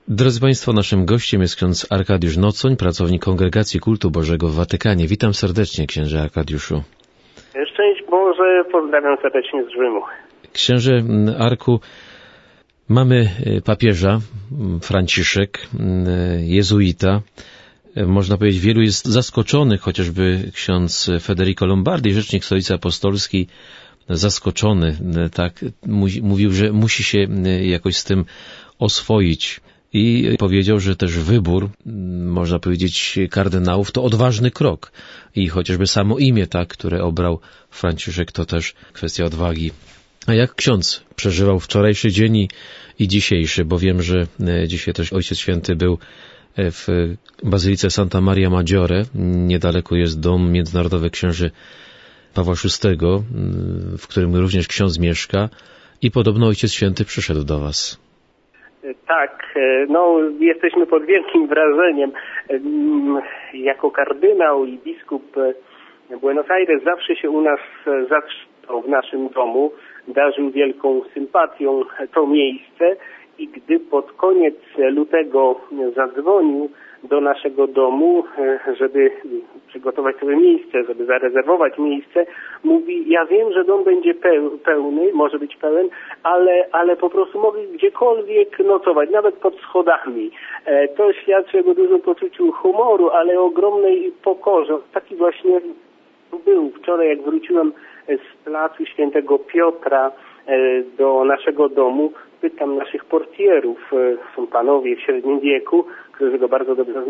Drodzy Państwo, naszym gościem jest ksiądz Arkadiusz Nocoń, pracownik Kongregacji Kultu Bożego w Watykanie. Witam serdecznie, księże Arkadiuszu. Szczęść Boże, pozdrawiam serdecznie z Rzymu. Księże Arku, mamy papieża, Franciszek, jezuita. Można powiedzieć, wielu jest zaskoczonych, chociażby ksiądz Federico Lombardi, rzecznik Stolicy Apostolskiej, zaskoczony, tak, mówił, że musi się jakoś z tym oswoić. I powiedział, że też wybór, można powiedzieć, kardynałów to odważny krok. I chociażby samo imię, tak, które obrał Franciszek, to też kwestia odwagi. A jak ksiądz przeżywał wczorajszy dzień i dzisiejszy? Bo wiem, że dzisiaj też Ojciec Święty był w Bazylice Santa Maria Maggiore. Niedaleko jest dom międzynarodowy księży Pawła VI, w którym również ksiądz mieszka. I podobno Ojciec Święty przyszedł do Was. Tak, jesteśmy pod wielkim wrażeniem. Jako kardynał i biskup Buenos Aires zawsze się u nas zatrzymał w naszym domu, darzył wielką sympatią to miejsce i gdy pod koniec lutego zadzwonił do naszego domu, żeby przygotować sobie miejsce, żeby zarezerwować miejsce, mówi: ja wiem, że dom będzie pełny, może być pełen, ale po prostu mogę gdziekolwiek nocować, nawet pod schodami. To świadczy o jego dużym poczuciu humoru, ale o ogromnej pokorze. Taki właśnie był wczoraj, jak wróciłem z placu Świętego Piotra do naszego domu. Pytam naszych portierów, są panowie w średnim wieku, którzy go bardzo dobrze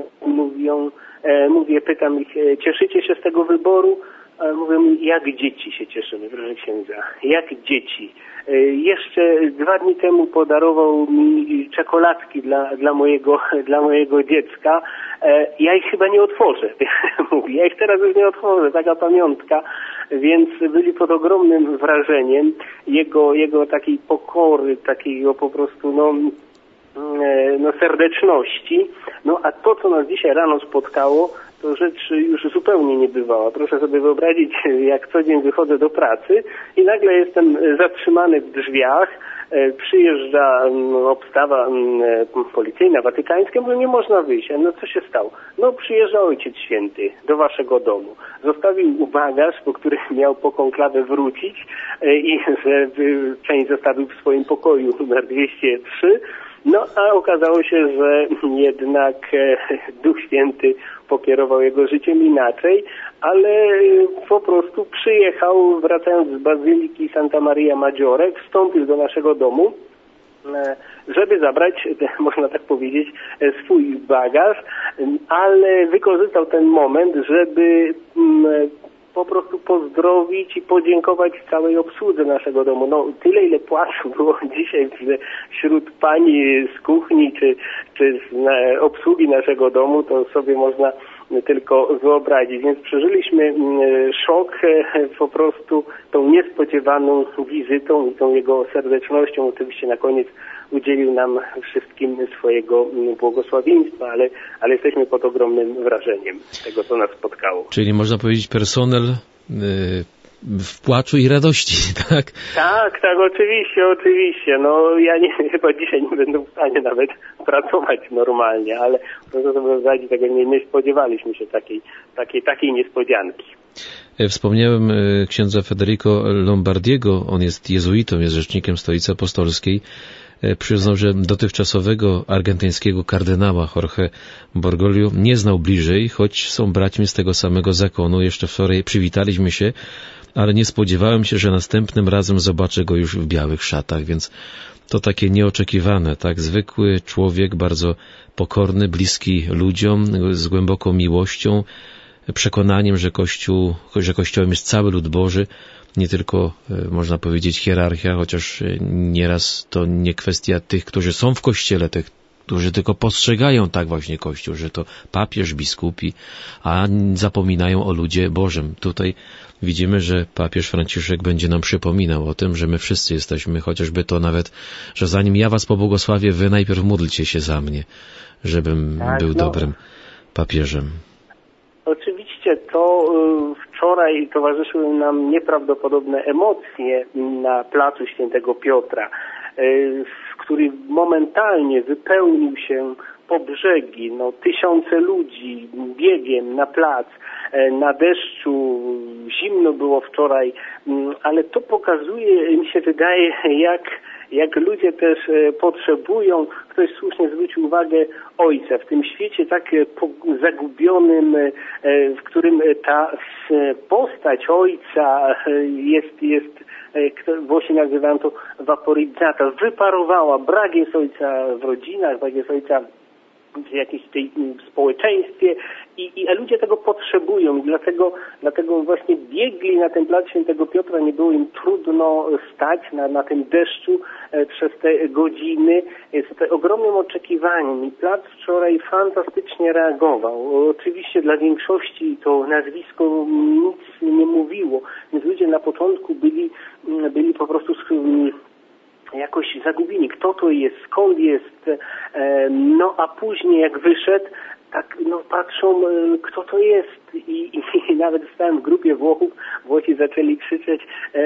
pytam ich: cieszycie się z tego wyboru? Mówią mi: jak dzieci się cieszymy, proszę księdza, jak dzieci. Jeszcze 2 dni temu podarował mi czekoladki dla mojego dziecka. Ja ich chyba nie otworzę. Mówi: ja ich teraz już nie otworzę, taka pamiątka. Więc byli pod ogromnym wrażeniem jego takiej pokory, takiego po prostu serdeczności. A to, co nas dzisiaj rano spotkało, to rzecz już zupełnie niebywała. Proszę sobie wyobrazić, jak co dzień wychodzę do pracy i nagle jestem zatrzymany w drzwiach, przyjeżdża obstawa policyjna, watykańska, mówię: nie można wyjść. Co się stało? Przyjeżdża Ojciec Święty do waszego domu. Zostawił bagaż, po który miał po konklawę wrócić i żeby część zostawił w swoim pokoju numer 203. A okazało się, że jednak Duch Święty pokierował jego życiem inaczej, ale po prostu przyjechał, wracając z Bazyliki Santa Maria Maggiore, wstąpił do naszego domu, żeby zabrać, można tak powiedzieć, swój bagaż, ale wykorzystał ten moment, żeby po prostu pozdrowić i podziękować całej obsłudze naszego domu. Tyle, ile płaczu było dzisiaj wśród pani z kuchni czy z obsługi naszego domu, to sobie można tylko wyobrazić. Więc przeżyliśmy szok po prostu tą niespodziewaną wizytą i tą jego serdecznością. Oczywiście na koniec udzielił nam wszystkim swojego błogosławieństwa, ale jesteśmy pod ogromnym wrażeniem tego, co nas spotkało. Czyli można powiedzieć personel w płaczu i radości, tak? Tak, oczywiście. Ja chyba dzisiaj nie będę w stanie nawet pracować normalnie, ale proszę sobie wyobrazić, tego nie spodziewaliśmy się takiej niespodzianki. Wspomniałem księdza Federico Lombardiego, on jest jezuitą, jest rzecznikiem Stolicy Apostolskiej. Przyznał, że dotychczasowego argentyńskiego kardynała Jorge Bergoglio nie znał bliżej, choć są braćmi z tego samego zakonu. Jeszcze wczoraj przywitaliśmy się, ale nie spodziewałem się, że następnym razem zobaczę go już w białych szatach, więc to takie nieoczekiwane, tak? Zwykły człowiek, bardzo pokorny, bliski ludziom, z głęboką miłością, przekonaniem, że Kościołem jest cały lud Boży, nie tylko, można powiedzieć, hierarchia, chociaż nieraz to nie kwestia tych, którzy są w Kościele, tych, którzy tylko postrzegają tak właśnie Kościół, że to papież, biskupi, a zapominają o ludzie Bożym. Tutaj widzimy, że papież Franciszek będzie nam przypominał o tym, że my wszyscy jesteśmy, chociażby to nawet, że zanim ja was pobłogosławię, wy najpierw módlcie się za mnie, żebym był dobrym papieżem. Oczywiście to wczoraj towarzyszyły nam nieprawdopodobne emocje na placu Świętego Piotra, w który momentalnie wypełnił się po brzegi, tysiące ludzi biegiem na plac, na deszczu, zimno było wczoraj, ale to pokazuje, mi się wydaje, jak ludzie też potrzebują, ktoś słusznie zwrócił uwagę, ojca w tym świecie tak zagubionym, w którym ta postać ojca jest właśnie nazywam to vaporizzata, wyparowała, brak jest ojca w rodzinach, brak jest ojca w jakimś w społeczeństwie a ludzie tego potrzebują i dlatego właśnie biegli na ten plac Świętego Piotra, nie było im trudno stać na tym deszczu przez te godziny z ogromnym oczekiwaniem i plac wczoraj fantastycznie reagował. Oczywiście dla większości to nazwisko nic nie mówiło, więc ludzie na początku byli po prostu jakoś zagubieni, kto to jest, skąd jest, a później jak wyszedł, tak patrzą, kto to jest i nawet stałem w grupie Włochów, Włosi zaczęli krzyczeć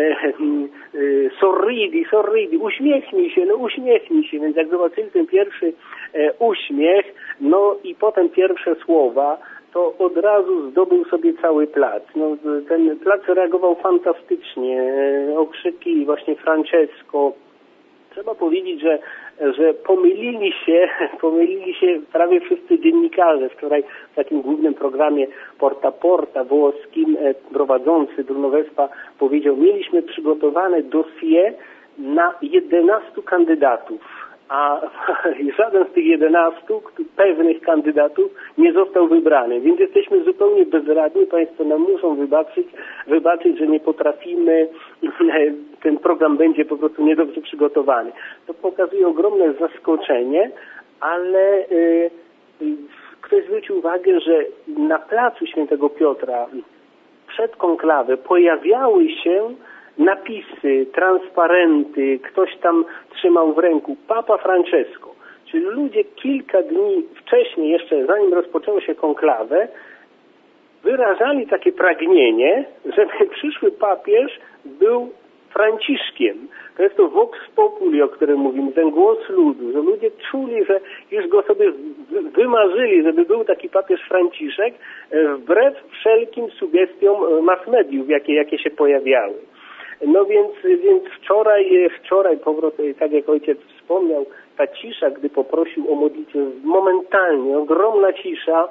sorridi, uśmiechnij się, więc jak zobaczyli ten pierwszy uśmiech, i potem pierwsze słowa, to od razu zdobył sobie cały plac. Ten plac reagował fantastycznie, okrzyki właśnie Francesco. Trzeba powiedzieć, że pomylili się prawie wszyscy dziennikarze. Wczoraj w takim głównym programie Porta Porta włoskim prowadzący Bruno Vespa powiedział, mieliśmy przygotowane dossier na 11 kandydatów, a żaden z tych 11 pewnych kandydatów nie został wybrany, więc jesteśmy zupełnie bezradni. Państwo nam muszą wybaczyć, że nie potrafimy, ten program będzie po prostu niedobrze przygotowany. To pokazuje ogromne zaskoczenie, ale ktoś zwrócił uwagę, że na placu Świętego Piotra przed konklawę pojawiały się napisy, transparenty, ktoś tam trzymał w ręku Papa Francesco. Czyli ludzie kilka dni wcześniej, jeszcze zanim rozpoczęło się konklawę, wyrażali takie pragnienie, żeby przyszły papież był Franciszkiem. To jest to vox populi, o którym mówimy, ten głos ludu, że ludzie czuli, że już go sobie wymarzyli, żeby był taki papież Franciszek, wbrew wszelkim sugestiom mass mediów, jakie się pojawiały. Więc wczoraj powrót, tak jak ojciec wspomniał, ta cisza, gdy poprosił o modlitwę, momentalnie, ogromna cisza,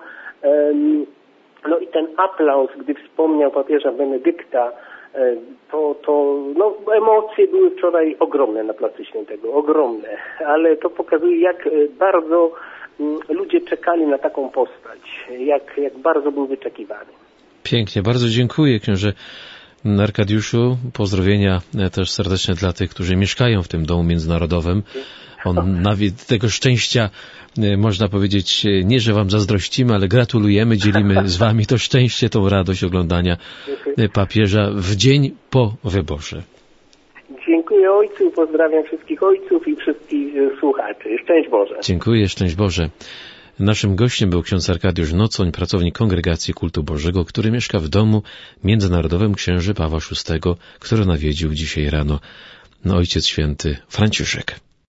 i ten aplauz, gdy wspomniał papieża Benedykta, emocje były wczoraj ogromne na Placu Świętego, ogromne, ale to pokazuje, jak bardzo ludzie czekali na taką postać, jak bardzo był wyczekiwany. Pięknie, bardzo dziękuję, książę Arkadiuszu. Pozdrowienia też serdeczne dla tych, którzy mieszkają w tym domu międzynarodowym. Nawet tego szczęścia, można powiedzieć, nie, że wam zazdrościmy, ale gratulujemy, dzielimy z wami to szczęście, tą radość oglądania papieża w dzień po wyborze. Dziękuję ojcu, pozdrawiam wszystkich ojców i wszystkich słuchaczy. Szczęść Boże. Dziękuję, szczęść Boże. Naszym gościem był ksiądz Arkadiusz Nocoń, pracownik Kongregacji Kultu Bożego, który mieszka w domu międzynarodowym księży Pawła VI, który nawiedził dzisiaj rano Ojciec Święty Franciszek.